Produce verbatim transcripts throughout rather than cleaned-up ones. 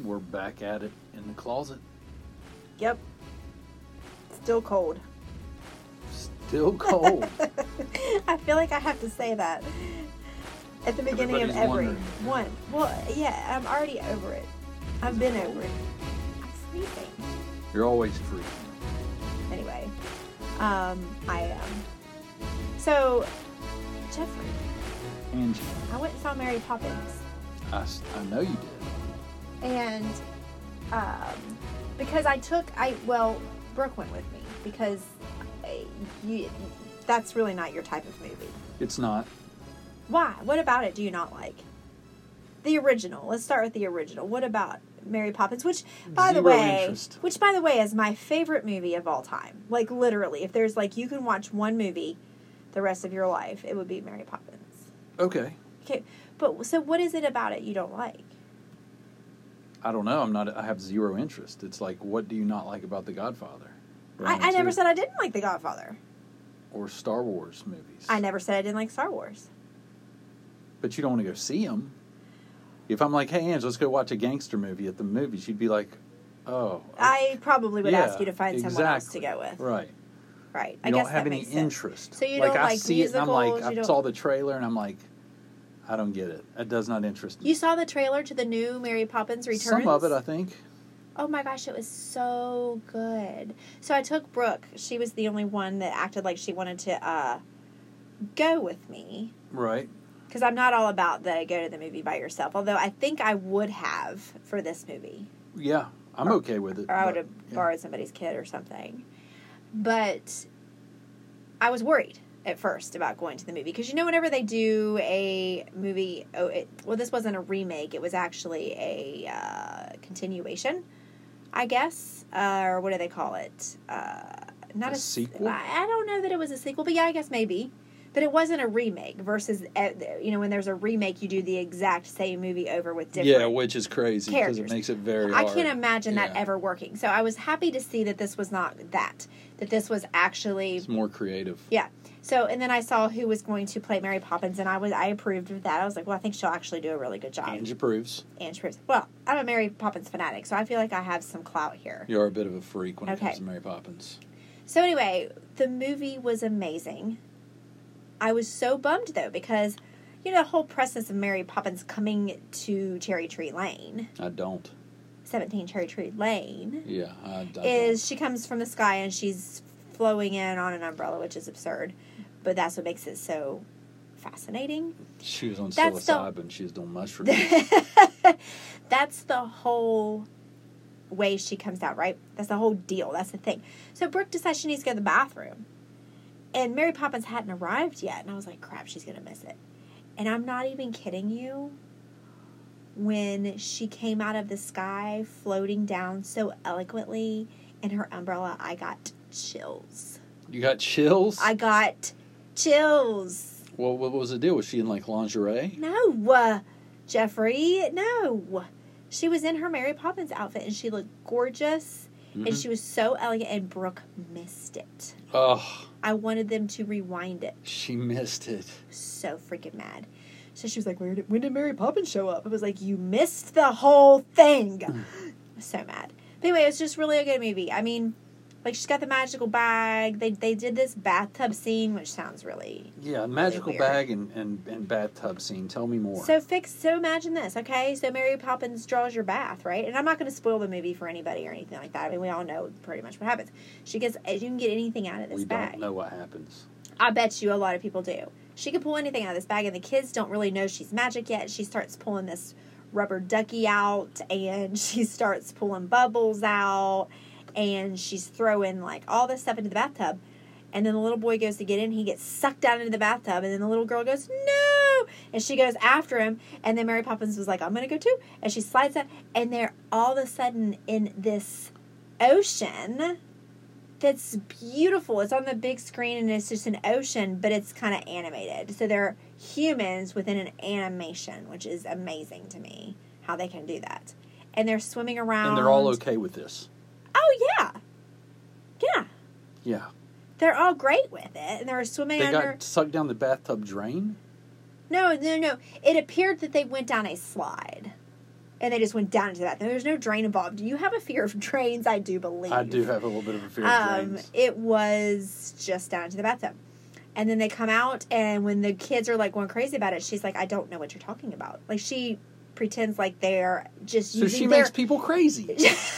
We're back at it in the closet. Yep. Still cold. Still cold. I feel like I have to say that at the beginning Everybody's of every wondering. one. Well, yeah, I'm already over it. I've been over it. I'm sleeping. You're always free. Anyway, um, I am. So, Jeffrey, Angie, I went and saw Mary Poppins. I, s- I know you did. And um, because I took, I well, Brooke went with me because uh, you, that's really not your type of movie. It's not. Why? What about it do you not like? The original. Let's start with the original. What about Mary Poppins? Which, by the Zero way, interest. which by the way is my favorite movie of all time. Like literally, if there's like you can watch one movie the rest of your life, it would be Mary Poppins. Okay. Okay, but so what is it about it you don't like? I don't know. I'm not. I have zero interest. It's like, what do you not like about The Godfather? One I, and I never two. said I didn't like The Godfather. Or Star Wars movies. I never said I didn't like Star Wars. But you don't want to go see them. If I'm like, hey, Ange, let's go watch a gangster movie at the movies, you'd be like, oh. I probably would yeah, ask you to find someone else to exactly. go with. Right. Right. You I don't guess have that any makes sense. interest. So you like, don't I like see it and I'm like, musicals, you I don't- saw the trailer and I'm like, I don't get it. It does not interest me. You saw the trailer to the new Mary Poppins Returns? Some of it, I think. Oh my gosh, it was so good. So I took Brooke. She was the only one that acted like she wanted to uh, go with me. Right. Because I'm not all about the go to the movie by yourself. Although I think I would have for this movie. Yeah, I'm Or- okay with it. Or I would but, have yeah. borrowed somebody's kid or something. But I was worried at first about going to the movie. Because you know whenever they do a movie... Oh, it, well, this wasn't a remake. It was actually a uh, continuation, I guess. Uh, or what do they call it? Uh, not A a, sequel? I I don't know that it was a sequel. But yeah, I guess maybe. But it wasn't a remake versus, uh, you know, when there's a remake, you do the exact same movie over with different Yeah, which is crazy because it characters. makes it very I hard. can't imagine that Yeah. ever working. So I was happy to see that this was not that. That this was actually... It's more creative. Yeah. So, and then I saw who was going to play Mary Poppins, and I was I approved of that. I was like, well, I think she'll actually do a really good job. Angie approves. Angie approves. Well, I'm a Mary Poppins fanatic, so I feel like I have some clout here. You are a bit of a freak when it Okay. comes to Mary Poppins. So anyway, the movie was amazing. I was so bummed, though, because, you know, the whole process of Mary Poppins coming to Cherry Tree Lane, I don't. seventeen Cherry Tree Lane, Yeah, I, I is she comes from the sky and she's flowing in on an umbrella, which is absurd. But that's what makes it so fascinating. don't. She was on That's the- psilocybin. She was doing mushrooms. That's the whole way she comes out, right? That's the whole deal. That's the thing. So Brooke decides she needs to go to the bathroom. And Mary Poppins hadn't arrived yet. And I was like, crap, she's going to miss it. And I'm not even kidding you. When she came out of the sky, floating down so eloquently in her umbrella, I got chills. You got chills? I got chills. Well, what was the deal? Was she in, like, lingerie? No, uh, Jeffrey, no. She was in her Mary Poppins outfit, and she looked gorgeous, Mm-hmm. and she was so elegant, and Brooke missed it. Oh, I wanted them to rewind it. she missed it. So freaking mad. So she was like, Where did, when did Mary Poppins show up? I was like, you missed the whole thing. I was so mad. But anyway, it was just really a good movie. I mean, like, she's got the magical bag. They they did this bathtub scene, which sounds really... Yeah, magical weird. bag and, and, and bathtub scene. Tell me more. So fix. So imagine this, okay? So Mary Poppins draws your bath, right? And I'm not going to spoil the movie for anybody or anything like that. I mean, we all know pretty much what happens. She gets. You can get anything out of this we bag. don't know what happens. I bet you a lot of people do. She can pull anything out of this bag, and the kids don't really know she's magic yet. She starts pulling this rubber ducky out, and she starts pulling bubbles out, and she's throwing like all this stuff into the bathtub. And then the little boy goes to get in. He gets sucked down into the bathtub. And then the little girl goes, no! And she goes after him. And then Mary Poppins was like, I'm going to go too. And she slides down. And they're all of a sudden in this ocean that's beautiful. It's on the big screen and it's just an ocean, but it's kind of animated. So they're humans within an animation, which is amazing to me, how they can do that. And they're swimming around. And they're all okay with this. Oh, yeah. Yeah. Yeah. They're all great with it, and they were swimming They under... got sucked down the bathtub drain? No, no, no. It appeared that they went down a slide. And they just went down into the bathroom. There's no drain involved. Do you have a fear of drains? I do believe. I do have a little bit of a fear of Um, drains. it was just down into the bathtub. And then they come out, and when the kids are, like, going crazy about it, she's like, I don't know what you're talking about. Like, she pretends like they're just So using she their... makes people crazy.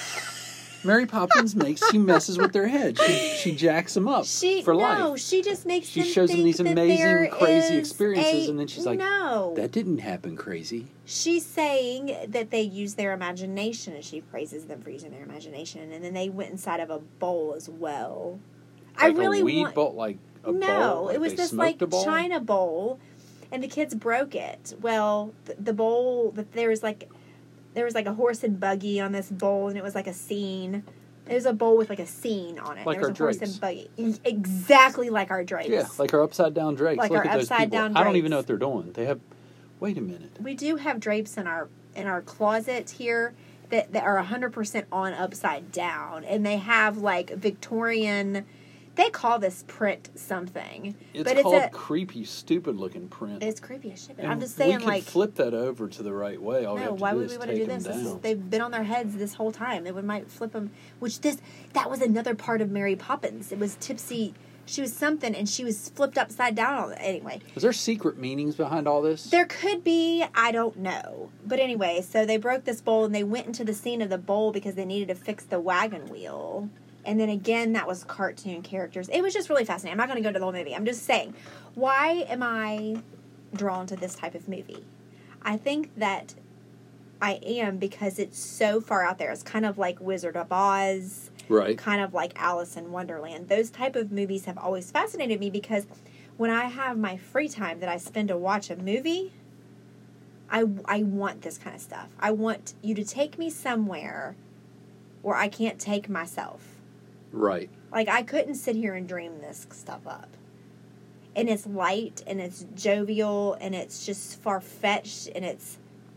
Mary Poppins makes, she messes with their head. She, she jacks them up She, for no, life. she just makes She them shows them think these that amazing, there crazy is experiences, a- and then she's like, no. That didn't happen crazy. She's saying that they use their imagination, and she praises them for using their imagination. And then they went inside of a bowl as well. I Like really a weed want... bowl, like a no, bowl? Like it was they this, smoked like, a bowl? china bowl, and the kids broke it. Well, the, the bowl, that there was, like... There was, like, a horse and buggy on this bowl, and it was, like, a scene. It was a bowl with, like, a scene on it. Like there was our a horse drapes. and buggy. E- Exactly like our drapes. Yeah, like our upside down drapes. Like Look our at those upside people. down I don't even drapes. know what they're doing. They have. Wait a minute. We do have drapes in our in our closet here that, that are one hundred percent on upside down. And they have, like, Victorian... They call this print something. It's but called it's a, creepy, stupid looking print. It's creepy as shit. But And I'm just saying, we could like... flip that over to the right way. All we No, have to why do would is we want to take do them this? this is, down. they've been on their heads this whole time. They would might flip them. Which this that was another part of Mary Poppins. It was Tipsy. She was something, and she was flipped upside down. Anyway, Is there secret meanings behind all this? there could be. I don't know. But anyway, so they broke this bowl, and they went into the scene of the bowl because they needed to fix the wagon wheel. And then again, that was cartoon characters. It was just really fascinating. I'm not going to go to the whole movie. I'm just saying, why am I drawn to this type of movie? I think that I am because it's so far out there. It's kind of like Wizard of Oz, Right. kind of like Alice in Wonderland. Those type of movies have always fascinated me because when I have my free time that I spend to watch a movie, I, I want this kind of stuff. I want you to take me somewhere where I can't take myself. Right. Like, I couldn't sit here and dream this stuff up. And it's light, and it's jovial, and it's just far-fetched, and it's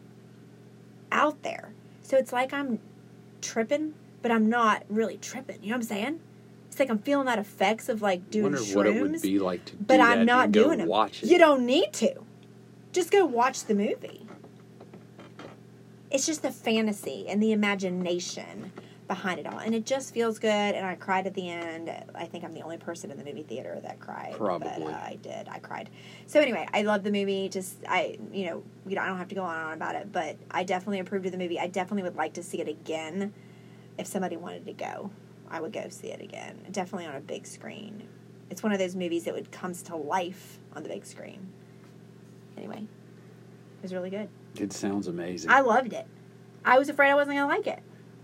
out there. So it's like I'm tripping, but I'm not really tripping. You know what I'm saying? It's like I'm feeling that effects of, like, I doing wonder shrooms. what it would be like to do But that I'm not and go doing them. watch it. You don't need to. Just go watch the movie. It's just the fantasy and the imagination behind it all. And it just feels good, and I cried at the end. I think I'm the only person in the movie theater that cried. Probably. But uh, I did. I cried. So anyway, I love the movie. Just, I, you know, you know, I don't have to go on and on about it, but I definitely approved of the movie. I definitely would like to see it again if somebody wanted to go. I would go see it again. Definitely on a big screen. It's one of those movies that would comes to life on the big screen. Anyway, it was really good. It sounds amazing. I loved it. I was afraid I wasn't going to like it.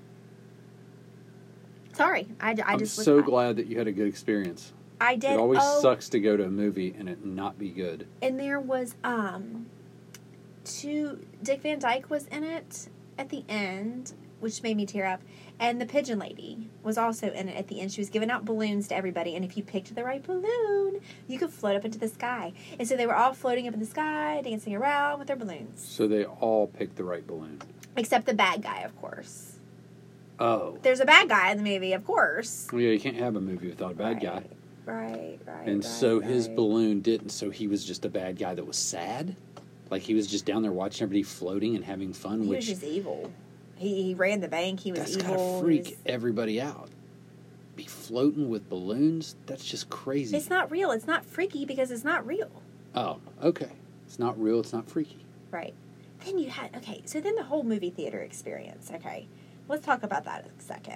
Sorry. I, I I'm just was- so I- glad that you had a good experience. I did. It always oh, sucks to go to a movie and it not be good. And there was, um, two, Dick Van Dyke was in it at the end, which made me tear up. And the Pigeon Lady was also in it at the end. She was giving out balloons to everybody. And if you picked the right balloon, you could float up into the sky. And so they were all floating up in the sky, dancing around with their balloons. So they all picked the right balloon. Except the bad guy, of course. Oh. There's a bad guy in the movie, of course. Well, yeah, you can't have a movie without a bad guy. Right, right. And right, so his right. balloon didn't, so he was just a bad guy that was sad? Like he was just down there watching everybody floating and having fun, He which was just evil. He he ran the bank. He was that's evil. gotta he freak was- everybody out. Be floating with balloons? That's just crazy. It's not real. It's not freaky because it's not real. Oh, okay. It's not real, it's not freaky. Right. Then you had, okay, so then the whole movie theater experience, okay. Let's talk about that a second.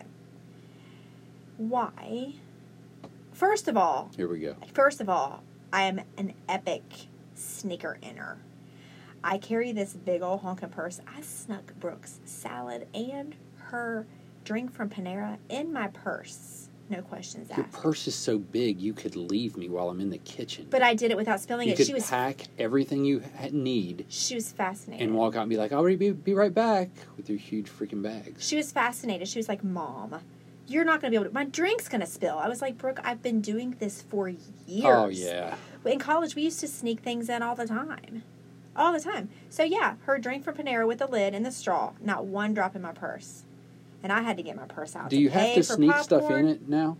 Why? First of all, Here we go. first of all, I am an epic sneaker inner. I carry this big old honking purse. I snuck Brooke's salad and her drink from Panera in my purse. No questions Your asked. purse is so big, you could leave me while I'm in the kitchen. But I did it without spilling you it. could She was pack everything you ha- need she was fascinated. and walk out and be like, I'll be, be right back with your huge freaking bags. She was fascinated. She was like, Mom, you're not going to be able to... My drink's going to spill. I was like, Brooke, I've been doing this for years. Oh, yeah. In college, we used to sneak things in all the time. All the time. So, yeah, her drink from Panera with the lid and the straw. Not one drop in my purse. And I had to get my purse out. Do to you have pay to for sneak stuff popcorn. in it now?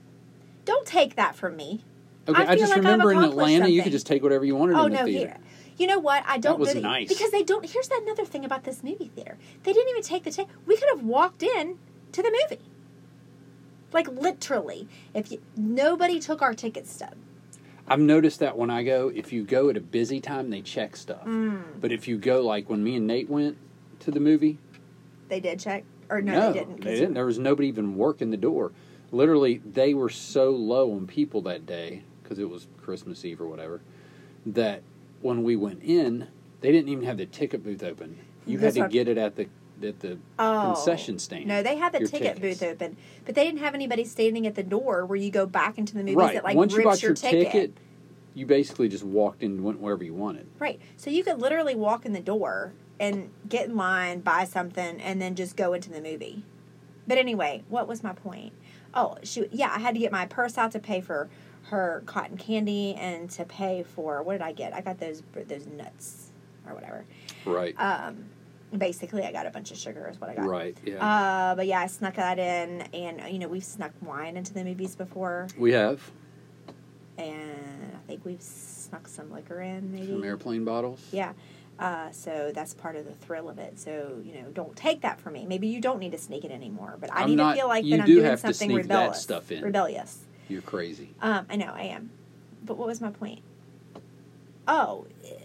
Don't take that from me. Okay, I I, feel just like I've remember in accomplished Atlanta, you something. could just take whatever you wanted Oh, in the no, theater. here. You know what? I don't was know that, nice. because they don't. Here's another thing about this movie theater. They didn't even take the ticket. We could have walked in to the movie. Like literally, if you, nobody took our ticket stub. I've noticed that when I go, if you go at a busy time, they check stuff. Mm. But if you go, like when me and Nate went to the movie, They did check, or no, no, they didn't. 'cause they didn't. There was nobody even working the door. Literally, they were so low on people that day because it was Christmas Eve or whatever, that when we went in, they didn't even have the ticket booth open. You That's had to what- get it at the at the Oh. concession stand. No, they had the your ticket tickets. booth open, but they didn't have anybody standing at the door where you go back into the movies Right. that like Once you rips bought your, your ticket. ticket, you basically just walked in and went wherever you wanted. Right. So you could literally walk in the door and get in line, buy something, and then just go into the movie. But anyway, what was my point? Oh, she, yeah, I had to get my purse out to pay for her cotton candy and to pay for, what did I get? I got those those nuts or whatever. Right. Um, basically, I got a bunch of sugar is what I got. Right. Yeah. Uh, but yeah, I snuck that in, and you know we've snuck wine into the movies before, we have and I think we've snuck some liquor in, maybe. some airplane bottles. Yeah. Uh, so that's part of the thrill of it. So, you know, don't take that from me. Maybe you don't need to sneak it anymore, but I I'm need not- to feel like you that I'm do doing have to something sneak that rebellious. stuff in. Rebellious. You're crazy. Um, I know, I am. But what was my point? Oh,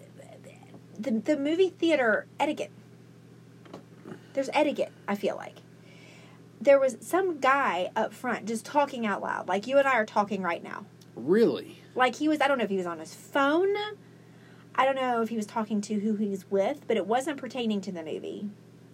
the the movie theater etiquette. There's etiquette, I feel like. There was some guy up front just talking out loud, like you and I are talking right now. Really? Like he was, I don't know if he was on his phone. I don't know if he was talking to who he was with, but it wasn't pertaining to the movie.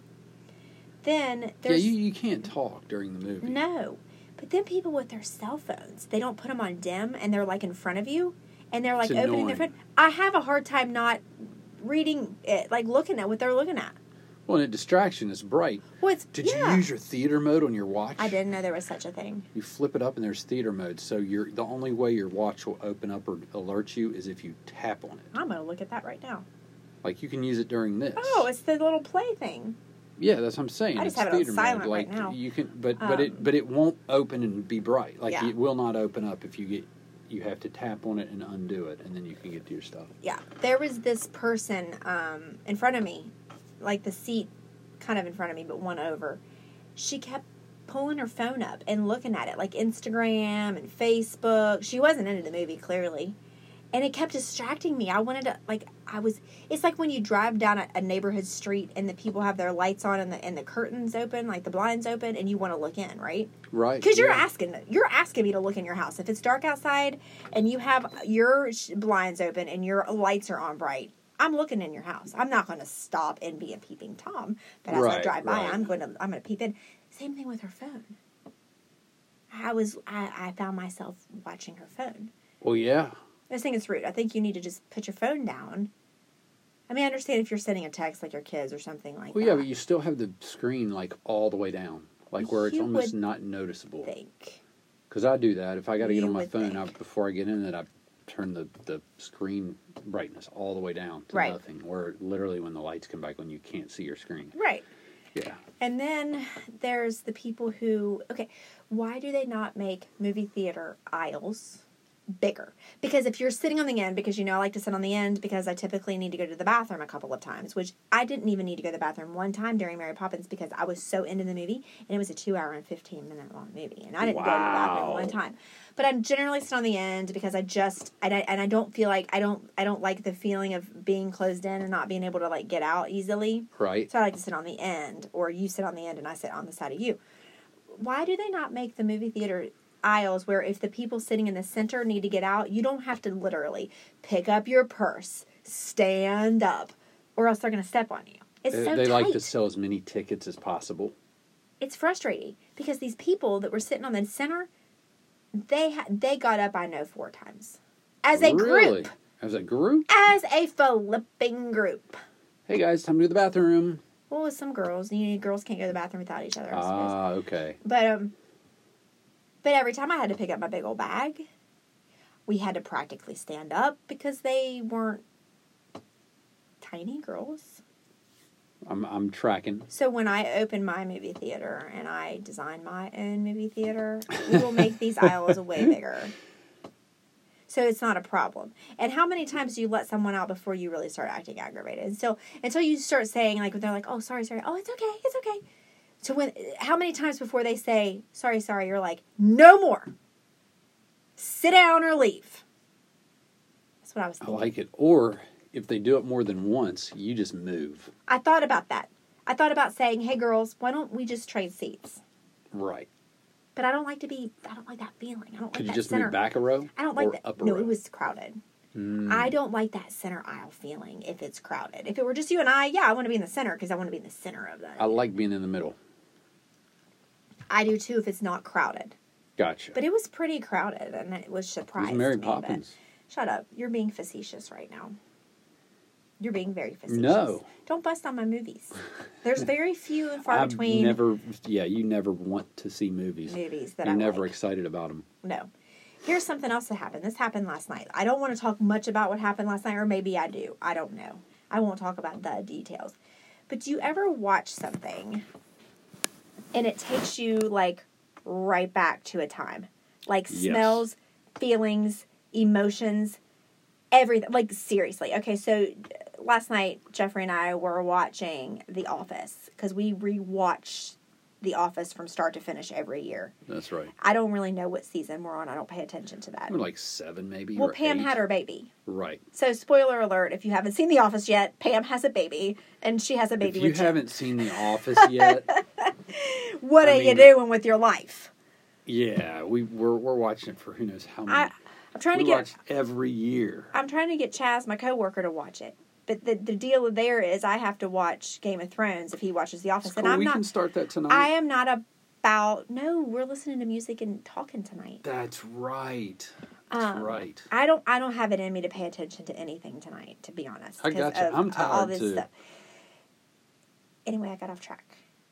Then Yeah, there's you, you can't talk during the movie. no, but then people with their cell phones, they don't put them on dim, and they're like in front of you, and they're like It's opening their annoying. phone. I have a hard time not reading it, like looking at what they're looking at. Well, and a distraction is bright. Well, it's, Did yeah. you use your theater mode on your watch? I didn't know there was such a thing. You flip it up and there's theater mode. So you're the only way your watch will open up or alert you is if you tap on it. I'm gonna look at that right now. Like you can use it during this. Oh, it's the little play thing. Yeah, that's what I'm saying. I just it's have it on theater silent mode. Like right now. you can, but but it Um, but it won't open and be bright. Like Yeah. it will not open up if you get. You have to tap on it and undo it, and then you can get to your stuff. Yeah, there was this person um, in front of me, like the seat kind of in front of me, but one over. She kept pulling her phone up and looking at it, like Instagram and Facebook. She wasn't into the movie, clearly. And it kept distracting me. I wanted to, like, I was, it's like when you drive down a, a neighborhood street and the people have their lights on and the, and the curtains open, like the blinds open, and you want to look in, right? Right. Because you're yeah. asking, you're asking me to look in your house. If it's dark outside and you have your sh- blinds open and your lights are on bright, I'm looking in your house. I'm not going to stop and be a peeping Tom. But as I Right, drive by, right. I'm going to, I'm going to peep in. Same thing with her phone. I was, I, I found myself watching her phone. Well, yeah. I just think it's rude. I think you need to just put your phone down. I mean, I understand if you're sending a text like your kids or something like Well, that. yeah, but you still have the screen like all the way down, like where it's You almost would not noticeable. think. Because I do that. If I got to get You on my would phone, think. I, before I get in it, I turn the, the screen brightness all the way down to Right. nothing. Where literally when the lights come back on, you can't see your screen. Right. Yeah. And then there's the people who, okay, why do they not make movie theater aisles bigger? Because if you're sitting on the end, because you know I like to sit on the end because I typically need to go to the bathroom a couple of times, which I didn't even need to go to the bathroom one time during Mary Poppins because I was so into the movie, and it was a two hour and fifteen minute long movie, and I didn't go to the bathroom Wow. one time. But I generally sit on the end because I just, and I, and I don't feel like, I don't, I don't like the feeling of being closed in and not being able to like get out easily. Right. So I like to sit on the end, or you sit on the end and I sit on the side of you. Why do they not make the movie theater aisles where if the people sitting in the center need to get out, you don't have to literally pick up your purse, stand up, or else they're going to step on you? It's They, so they tight. like to sell as many tickets as possible. It's frustrating because these people that were sitting on the center, they ha- they got up, I know, four times. As a Really? group. As a group? As a flipping group. Hey guys, time to go to the bathroom. Well, with some girls, you know, girls can't go to the bathroom without each other, I suppose. Ah, okay. But um, but every time I had to pick up my big old bag, we had to practically stand up because they weren't tiny girls. I'm I'm tracking. So when I open my movie theater and I design my own movie theater, we will make these aisles way bigger. So it's not a problem. And how many times do you let someone out before you really start acting aggravated? And so until you start saying, like, they're like, oh, sorry, sorry. Oh, it's okay. It's okay. So when, how many times before they say, sorry, sorry, you're like, no more. Sit down or leave. That's what I was I thinking. like it. Or if they do it more than once, you just move. I thought about that. I thought about saying, hey, girls, why don't we just trade seats? Right. But I don't like to be, I don't like that feeling. I don't Could like you that just center. move back a row? I don't like or that. Up a No, row? it was crowded. Mm. I don't like that center aisle feeling if it's crowded. If it were just you and I, yeah, I want to be in the center because I want to be in the center of that. I like being in the middle. I do too if it's not crowded. Gotcha. But it was pretty crowded and it was It surprised was Mary me, Poppins. but- Shut up. You're being facetious right now. You're being very facetious. No. Don't bust on my movies. There's very few and far I've between never, yeah, you never want to see movies. movies that You're I never like. excited about them. No. Here's something else that happened. This happened last night. I don't want to talk much about what happened last night, or maybe I do. I don't know. I won't talk about the details. But do you ever watch something and it takes you, like, right back to a time? Like, Yes. smells, feelings, emotions, everything. Like, seriously. Okay, so last night, Jeffrey and I were watching The Office because we rewatch The Office from start to finish every year. That's right. I don't really know what season we're on. I don't pay attention to that. We're like seven, maybe. Well, or Pam eight. had her baby. Right. So, spoiler alert, if you haven't seen The Office yet, Pam has a baby, and she has a baby If you with Jim. haven't seen The Office yet, What I are you mean- doing with your life? yeah, we we're we're watching it for who knows how many. I, I'm trying we to get watch every year. I'm trying to get Chaz, my coworker, to watch it. But the the deal there is I have to watch Game of Thrones if he watches The Office, It's cool. and I'm we not. can start that tonight. I am not about. No, we're listening to music and talking tonight. That's right. That's Um, right. I don't. I don't have it in me to pay attention to anything tonight. To be honest, I 'cause gotcha. of I'm all tired, this too. stuff. Anyway, I got off track.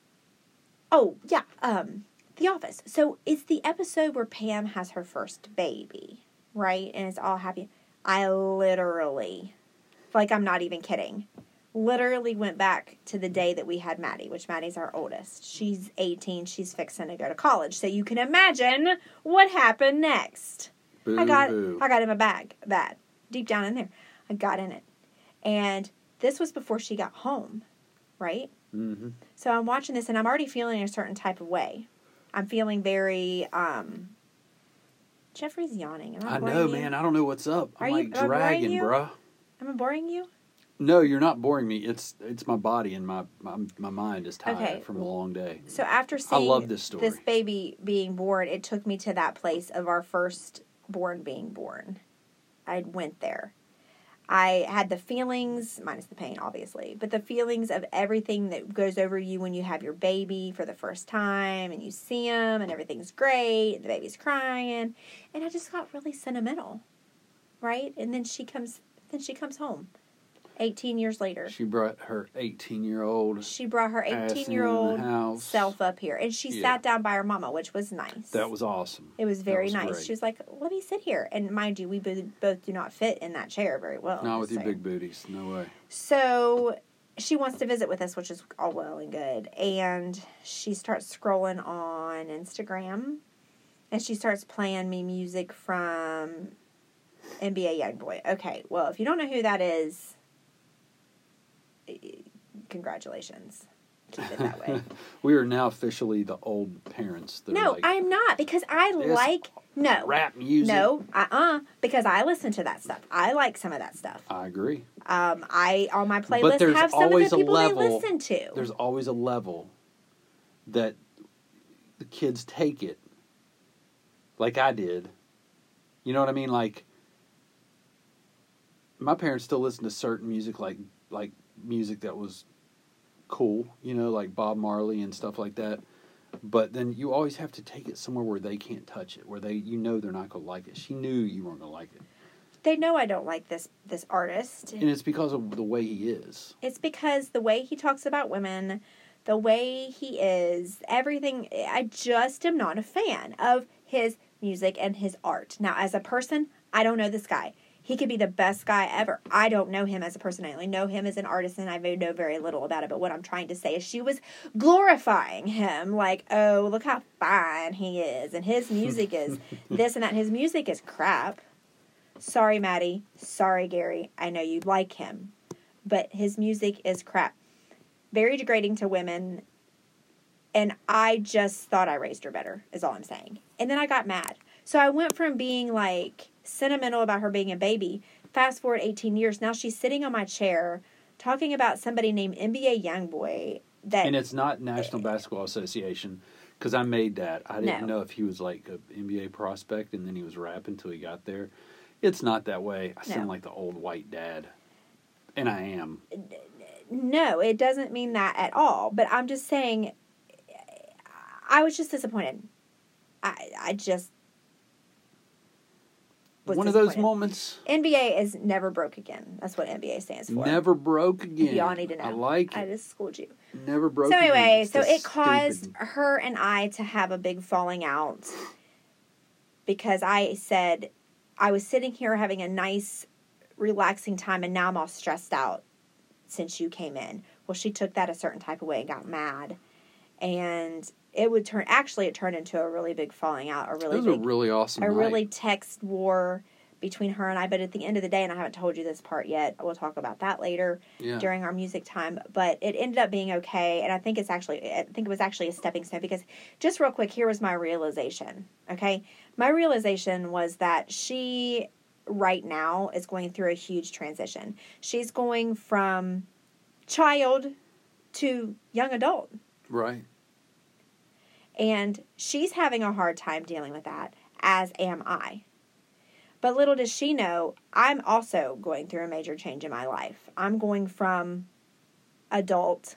Oh yeah, um, The Office. So it's the episode where Pam has her first baby, right? And it's all happy. I literally, like, I'm not even kidding. Literally went back to the day that we had Maddie, which Maddie's our oldest. She's eighteen. She's fixing to go to college. So you can imagine what happened next. I got Boo-hoo. I got in my bag, bad, deep down in there. I got in it. And this was before she got home, right? Mm-hmm. So I'm watching this and I'm already feeling a certain type of way. I'm feeling very, um, Jeffrey's yawning. Am I, I boring know, you? man. I don't know what's up. Are I'm you- like am I boring dragging, you? bruh. Am I boring you? No, you're not boring me. It's it's my body and my my, my mind is tired Okay. from a long day. So after seeing love this story. this baby being born, it took me to that place of our first born being born. I went there. I had the feelings, minus the pain, obviously, but the feelings of everything that goes over you when you have your baby for the first time and you see him and everything's great, the baby's crying, and I just got really sentimental, right? And then she comes, then she comes home, eighteen years later. She brought her eighteen-year-old. She brought her ass in the eighteen-year-old house. self up here, and she Yeah. sat down by her mama, which was nice. That was awesome. It was very That was nice. great. She was like, "Let me sit here." And mind you, we bo- both do not fit in that chair very well. Not with just your saying. big booties. No way. So she wants to visit with us, which is all well and good. And she starts scrolling on Instagram, and she starts playing me music from N B A Youngboy. Okay, well, if you don't know who that is, congratulations. Keep it that way. We are now officially the old parents. That No, are like, I'm not, because I This like no rap music. No, uh uh because I listen to that stuff. I like some of that stuff. I agree. Um, I on my But playlist there's have some of always the a people level- they listen to. There's always a level that the kids take it like I did. You know what I mean? Like, my parents still listen to certain music, like like music that was cool, you know, like Bob Marley and stuff like that. But then you always have to take it somewhere where they can't touch it, where they, you know, they're not going to like it. She knew you weren't going to like it, They know I don't like this this artist. and it's because of the way he is. It's because the way he talks about women, the way he is, everything. I just am not a fan of his music and his art. Now, as a person, I don't know this guy. He could be the best guy ever. I don't know him as a person. I only know him as an artist, and I know very little about it. But what I'm trying to say is she was glorifying him. Like, oh, look how fine he is. And his music is this and that. His music is crap. Sorry, Maddie. Sorry, Gary. I know you like him. But his music is crap. Very degrading to women. And I just thought I raised her better, is all I'm saying. And then I got mad. So I went from being, like, sentimental about her being a baby. Fast forward eighteen years. Now she's sitting on my chair talking about somebody named N B A Youngboy. That, and it's not National Basketball Association, because I made that. I didn't No. know if he was like an N B A prospect and then he was rapping until he got there. It's not that way. I sound No. like the old white dad. And I am. No, it doesn't mean that at all. But I'm just saying, I was just disappointed. I I just was One of those disappointed. moments. N B A is never broke again. That's what N B A stands for. Never broke again. Y'all need to know. I like I it. just schooled you. Never broke So again. anyway, It's so the it caused stupid- her and I to have a big falling out because I said I was sitting here having a nice, relaxing time, and now I'm all stressed out since you came in. Well, she took that a certain type of way and got mad, and it would turn. Actually, it turned into a really big falling out. A really It was big, a really awesome a night. really text war between her and I. But at the end of the day, and I haven't told you this part yet, we'll talk about that later yeah. during our music time. But it ended up being okay, and I think it's actually, I think it was actually a stepping stone because, just real quick, here was my realization. Okay, my realization was that she right now is going through a huge transition. She's going from child to young adult. Right. And she's having a hard time dealing with that, as am I. But little does she know, I'm also going through a major change in my life. I'm going from adult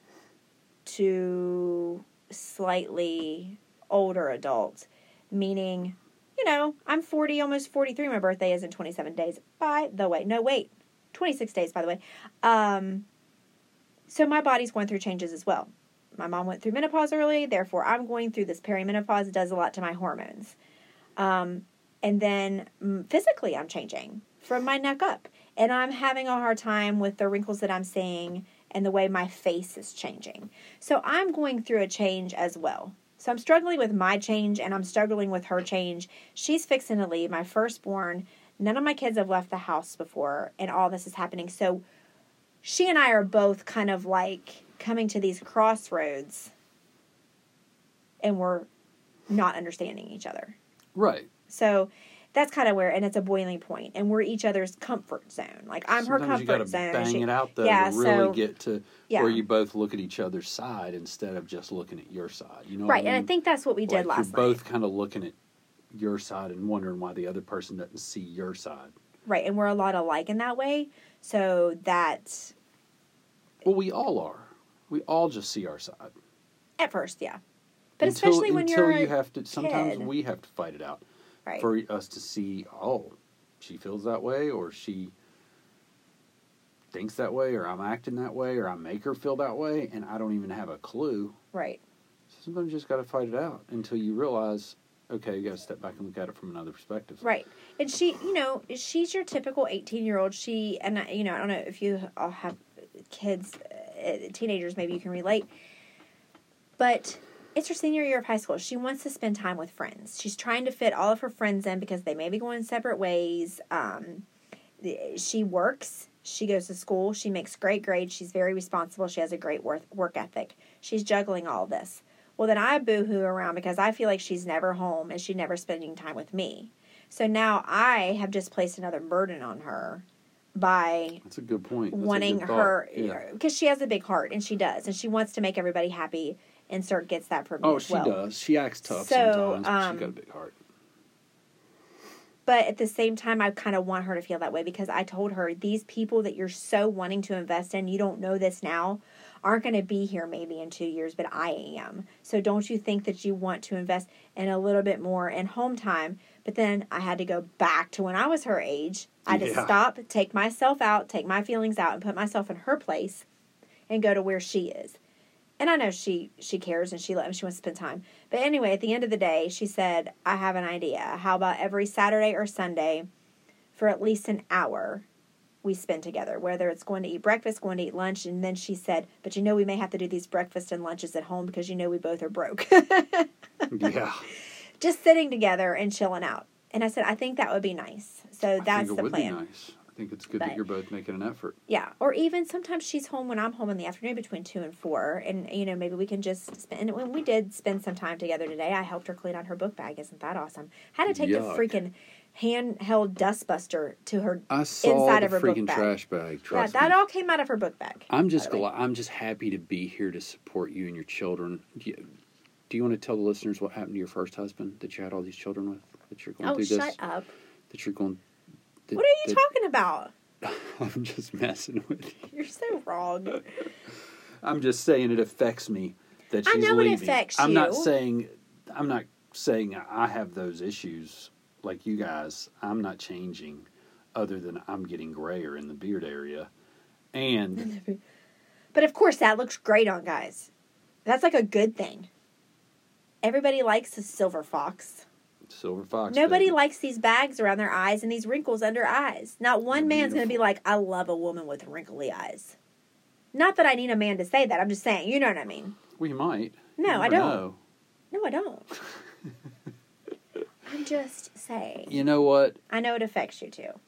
to slightly older adult, meaning, you know, I'm forty, almost forty-three. My birthday is in twenty-seven days, by the way. No, wait, twenty-six days, by the way. Um, so my body's going through changes as well. My mom went through menopause early, therefore I'm going through this perimenopause. It does a lot to my hormones. Um, and then mm, physically I'm changing from my neck up. And I'm having a hard time with the wrinkles that I'm seeing and the way my face is changing. So I'm going through a change as well. So I'm struggling with my change and I'm struggling with her change. She's fixing to leave, my firstborn. None of my kids have left the house before and all this is happening. So she and I are both kind of like coming to these crossroads and we're not understanding each other. Right. So that's kind of where, and it's a boiling point, and we're each other's comfort zone. Like I'm her Sometimes comfort you gotta zone. bang she, it out though yeah, to really so, get to yeah. where you both look at each other's side instead of just looking at your side. You know what right, I mean? and I think that's what we did like last you're night. both kind of looking at your side and wondering why the other person doesn't see your side. Right, and we're a lot alike in that way. So that Well, we all are. We all just see our side. at first, yeah, but until, especially when until you're you have to. Sometimes kid. we have to fight it out right. for us to see. Oh, she feels that way, or she thinks that way, or I'm acting that way, or I make her feel that way, and I don't even have a clue. right. So sometimes you just got to fight it out until you realize, okay, you got to step back and look at it from another perspective. Right. And she, you know, she's your typical eighteen-year-old. She, and, I, you know, I don't know if you all have kids, uh, teenagers, maybe you can relate. But it's her senior year of high school. She wants to spend time with friends. She's trying to fit all of her friends in because they may be going separate ways. Um, she works. She goes to school. She makes great grades. She's very responsible. She has a great work, work ethic. She's juggling all of this. Well, then I boo-hoo around because I feel like she's never home and she's never spending time with me. So now I have just placed another burden on her by That's a good point. That's a wanting good thought. her, Yeah. because she has a big heart, and she does, and she wants to make everybody happy, and Sir gets that from me Oh, as she well. does. She acts tough So, sometimes, but um, she's got a big heart. But at the same time, I kind of want her to feel that way because I told her, these people that you're so wanting to invest in, you don't know this now, aren't going to be here maybe in two years, but I am. So don't you think that you want to invest in a little bit more in home time? But then I had to go back to when I was her age. I had to Yeah. stop, take myself out, take my feelings out, and put myself in her place and go to where she is. And I know she, she cares and she loves, she wants to spend time. But anyway, at the end of the day, she said, I have an idea. How about every Saturday or Sunday for at least an hour we spend together, whether it's going to eat breakfast, going to eat lunch. And then she said, but you know, we may have to do these breakfast and lunches at home because you know we both are broke. Yeah. Just sitting together and chilling out. And I said, I think that would be nice. So I that's think it the would plan. be nice. I think it's good But- that you're both making an effort. Yeah. Or even sometimes she's home when I'm home in the afternoon between two and four. And, you know, maybe we can just spend. And when we did spend some time together today, I helped her clean out her book bag. Isn't that awesome? Had to take Yuck. the freaking handheld dustbuster to her. I saw Inside the of her book freaking bag. trash bag. Yeah, Trust that me. all came out of her book bag. I'm just by the way. gl- I'm just happy to be here to support you and your children. Do you, do you want to tell the listeners what happened to your first husband that you had all these children with? That you're going Oh, through shut this? up. That you're going. That, What are you that- talking about? I'm just messing with you. You're so wrong. I'm just saying it affects me that I she's know it leaving. affects I'm not you. saying I'm not saying I have those issues like you guys. I'm not changing, other than I'm getting grayer in the beard area, and But of course, that looks great on guys. That's like a good thing. Everybody likes a silver fox. silver fox. Nobody baby. likes these bags around their eyes and these wrinkles under eyes. Not one They're man's going to be beautiful. like, I love a woman with wrinkly eyes. Not that I need a man to say that. I'm just saying, you know what I mean. We might. No, You I never don't. know. No, I don't. I'm just saying. You know what? I know it affects you too.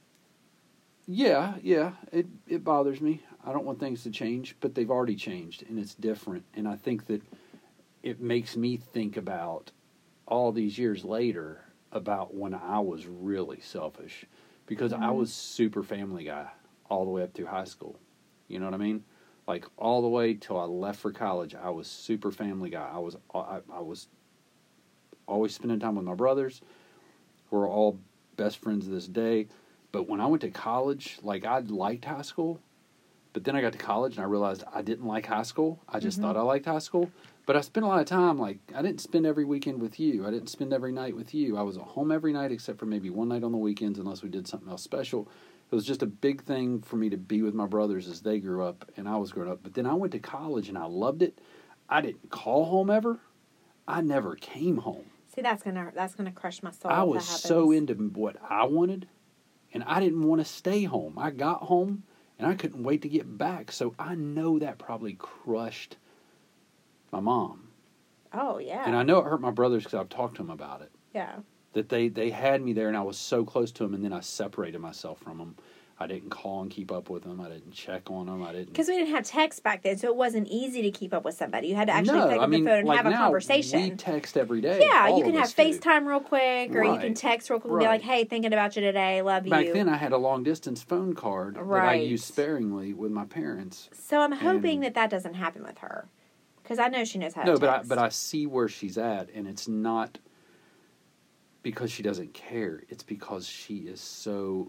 Yeah, yeah, it it bothers me. I don't want things to change, but they've already changed, and it's different. And I think that it makes me think about all these years later about when I was really selfish, because I Mhm. was super family guy all the way up through high school. You know what I mean? Like all the way till I left for college, I was super family guy. I was I, I was always spending time with my brothers. We're all best friends to this day. But when I went to college, like I liked high school, but then I got to college and I realized I didn't like high school. I just Mhm. thought I liked high school. But I spent a lot of time, like, I didn't spend every weekend with you. I didn't spend every night with you. I was at home every night except for maybe one night on the weekends unless we did something else special. It was just a big thing for me to be with my brothers as they grew up and I was growing up. But then I went to college and I loved it. I didn't call home ever. I never came home. See, that's gonna that's gonna crush my soul. I if was that so happens. into what I wanted, and I didn't want to stay home. I got home, and I couldn't wait to get back. So I know that probably crushed my mom. Oh yeah. And I know it hurt my brothers because I've talked to them about it. yeah. That they, they had me there, and I was so close to them, and then I separated myself from them. I didn't call and keep up with them. I didn't check on them. I didn't. Because we didn't have text back then, so it wasn't easy to keep up with somebody. You had to actually no, pick I up mean, the phone and like have a now, conversation. we text every day. Yeah, All you can of have us do. FaceTime real quick, or you can Right. text real quick and be like, Right. hey, thinking about you today, love Back you. then, I had a long distance phone card that I Right. used sparingly with my parents. So I'm hoping And- that that doesn't happen with her. Because I know she knows how to No, but I, text. but I see where she's at, and it's not because she doesn't care. It's because she is so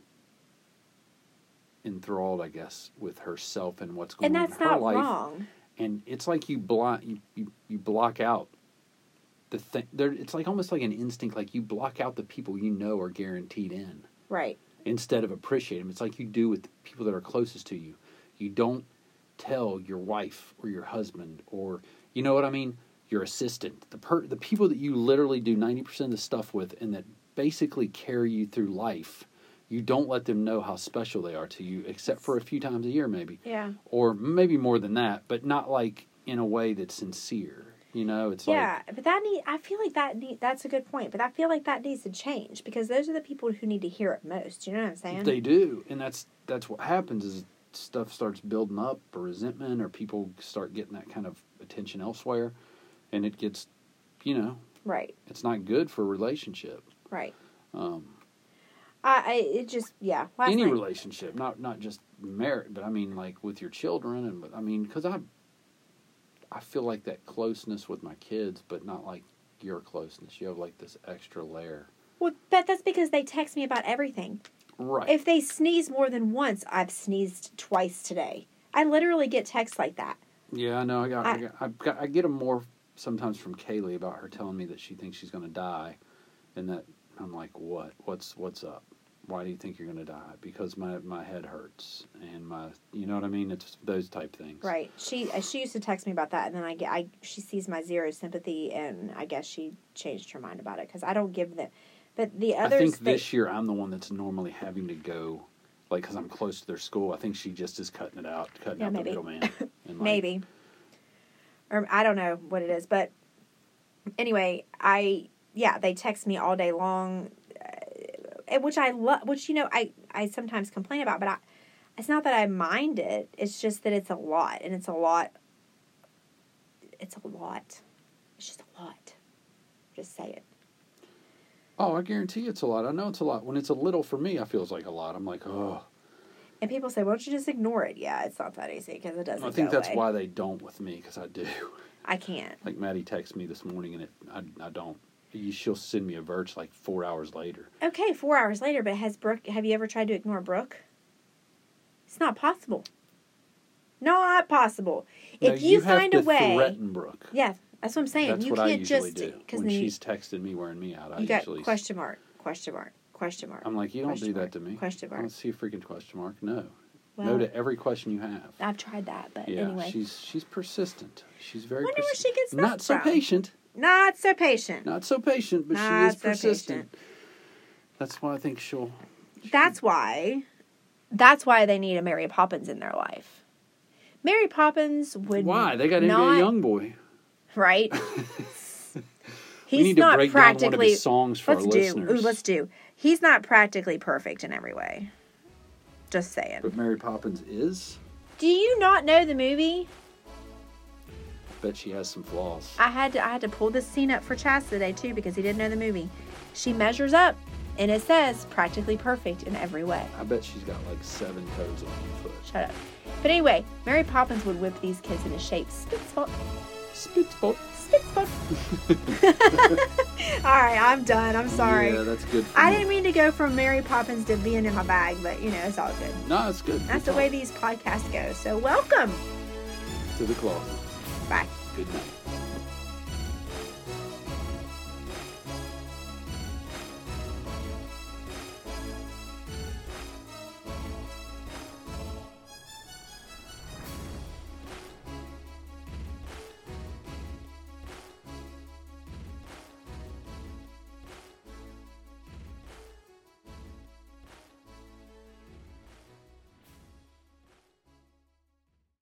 enthralled, I guess, with herself and what's going and on that's in her not life. wrong. And it's like you block you, you, you block out the thing. There, it's like almost like an instinct. Like you block out the people you know are guaranteed in Right. instead of appreciate them. It's like you do with the people that are closest to you. You don't tell your wife or your husband or, you know what I mean, your assistant, the per, the people that you literally do ninety percent of the stuff with and that basically carry you through life. You don't let them know how special they are to you, except for a few times a year maybe. Yeah. Or maybe more than that, but not like in a way that's sincere. You know, it's Yeah, like, but that need. I feel like that need. That's a good point. But I feel like that needs to change because those are the people who need to hear it most. You know what I'm saying? they do. And that's that's what happens is stuff starts building up or resentment or people start getting that kind of attention elsewhere. And it gets, you know, Right. it's not good for a relationship. Right. Um, I, I it just yeah. Last any night, relationship, not not just marriage, but I mean like with your children, and I mean because I, I feel like that closeness with my kids, but not like your closeness. You have like this extra layer, Well, but that's because they text me about everything. right? If they sneeze more than once, I've sneezed twice today. I literally get texts like that. yeah, I know. I got, I, I- got, I got, I get them more sometimes from Kaylee about her telling me that she thinks she's going to die, and that I'm like, what? What's what's up? Why do you think you're going to die? Because my my head hurts and my, you know what I mean? It's those type things, Right. She uh, she used to text me about that, and then I get I she sees my zero sympathy, and I guess she changed her mind about it because I don't give them. But the others, I think they- this year I'm the one that's normally having to go, like, because I'm close to their school. I think she just is cutting it out, cutting Yeah, out maybe. the middleman. And like, maybe, or I don't know what it is, but anyway, I yeah they text me all day long. and which I love, which, you know, I, I sometimes complain about, but I, it's not that I mind it. It's just that it's a lot, and it's a lot. It's a lot. It's just a lot. Just say it. Oh, I guarantee it's a lot. I know it's a lot. When it's a little for me, I feel it's like a lot. I'm like, oh. And people say, why don't you just ignore it? Yeah, it's not that easy because it doesn't I think go that's away. why they don't with me, because I do. I can't. Like Maddie texted me this morning, and it I, I don't. She'll send me a verse like four hours later. Okay, four hours later, but has Brooke, have you ever tried to ignore Brooke? It's not possible. Not possible. No, If you, have find to a way. threaten Brooke. Yeah, that's what I'm saying. That's you what can't I usually just. do. Cause When then she's texting me wearing me out, I you got usually. question mark, question mark, question mark. I'm like, you don't question do that mark, to me. Question I mark. don't see a freaking question mark. No. Well, no to every question you have. I've tried that, but Yeah, anyway. she's she's persistent. She's very Wonder where persistent. she gets that Not so from. patient. Not so patient. Not so patient, but Not she is so persistent. patient. That's why I think she'll. That's why. That's why they need a Mary Poppins in their life. Mary Poppins would Why? They got to not, get a young boy. right? He's we need to not break down one of practically. his songs for let's our do. listeners. Ooh, let's do. He's not practically perfect in every way. Just saying. But Mary Poppins is. Do you not know the movie? Bet she has some flaws. I had to I had to pull this scene up for Chaz today too because he didn't know the movie. She measures up, and it says practically perfect in every way. I bet she's got like seven toes on one foot. Shut up. But anyway, Mary Poppins would whip these kids into shape. Spit spot. Spit spot. Spit spot. All right, I'm done. I'm sorry. Yeah, that's good. For I me. didn't mean to go from Mary Poppins to being in my bag, but you know, it's all good. No, it's good. That's Good the way talk. these podcasts go. So welcome. To the closet. Bye. Good night.